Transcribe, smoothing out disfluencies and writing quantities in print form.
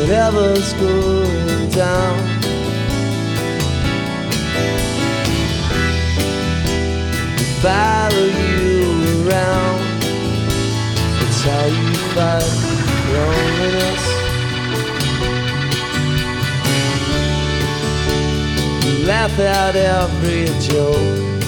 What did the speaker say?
whatever's going down. Follow you around. That's how you fight loneliness. You laugh out every joke.